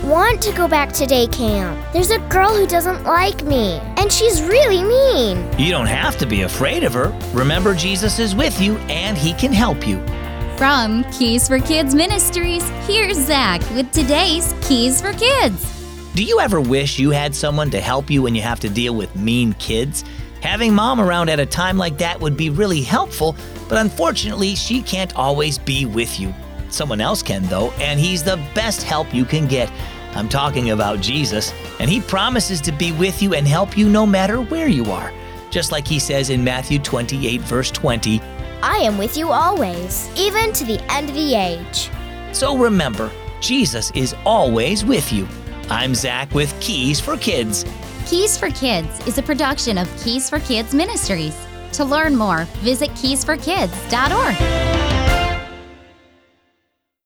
want to go back to day camp. There's a girl who doesn't like me, and she's really mean. You don't have to be afraid of her. Remember, Jesus is with you, and he can help you. From Keys for Kids Ministries, here's Zach with today's Keys for Kids. Do you ever wish you had someone to help you when you have to deal with mean kids? Having mom around at a time like that would be really helpful, but unfortunately, she can't always be with you. Someone else can, though, and he's the best help you can get. I'm talking about Jesus, and he promises to be with you and help you no matter where you are. Just like he says in Matthew 28, verse 20, I am with you always, even to the end of the age. So remember, Jesus is always with you. I'm Zach with Keys for Kids. Keys for Kids is a production of Keys for Kids Ministries. To learn more, visit keysforkids.org.